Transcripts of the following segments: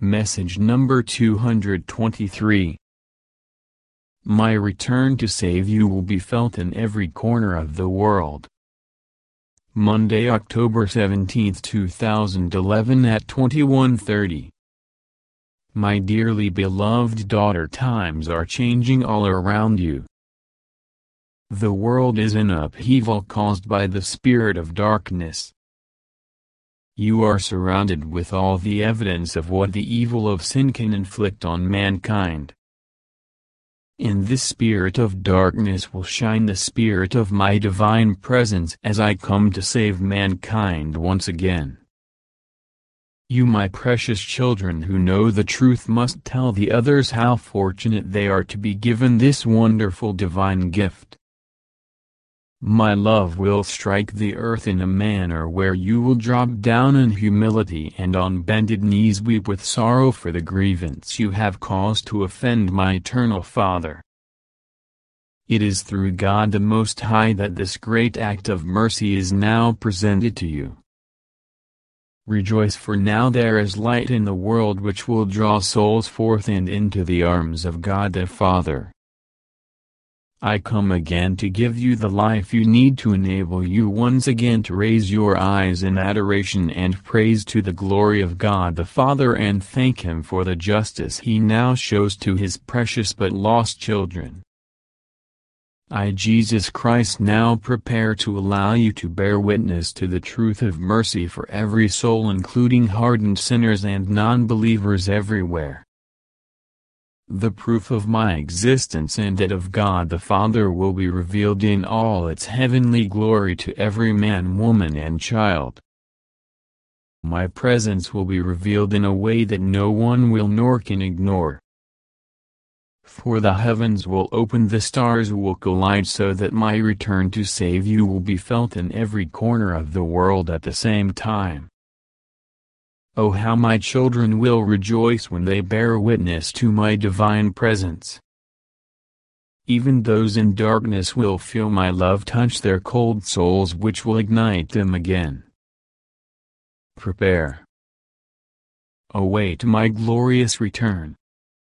Message number 223. My return to save you will be felt in every corner of the world. Monday, October 17, 2011 at 21:30. My dearly beloved daughter, times are changing all around you. The world is in upheaval caused by the spirit of darkness. You are surrounded with all the evidence of what the evil of sin can inflict on mankind. In this spirit of darkness will shine the spirit of my divine presence as I come to save mankind once again. You, my precious children who know the truth, must tell the others how fortunate they are to be given this wonderful divine gift. My love will strike the earth in a manner where you will drop down in humility and on bended knees weep with sorrow for the grievance you have caused to offend my eternal Father. It is through God the Most High that this great act of mercy is now presented to you. Rejoice, for now there is light in the world which will draw souls forth and into the arms of God the Father. I come again to give you the life you need to enable you once again to raise your eyes in adoration and praise to the glory of God the Father and thank Him for the justice He now shows to His precious but lost children. I, Jesus Christ, now prepare to allow you to bear witness to the truth of mercy for every soul, including hardened sinners and non-believers everywhere. The proof of my existence and that of God the Father will be revealed in all its heavenly glory to every man, woman and child. My presence will be revealed in a way that no one will nor can ignore. For the heavens will open, the stars will collide, so that my return to save you will be felt in every corner of the world at the same time. Oh, how my children will rejoice when they bear witness to my divine presence. Even those in darkness will feel my love touch their cold souls, which will ignite them again. Prepare. Await my glorious return.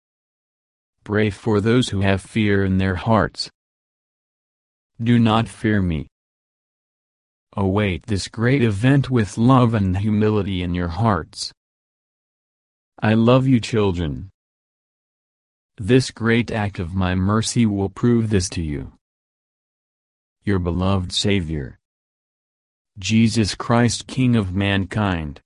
Pray for those who have fear in their hearts. Do not fear me. Await this great event with love and humility in your hearts. I love you, children. This great act of my mercy will prove this to you. Your beloved Savior, Jesus Christ, King of mankind.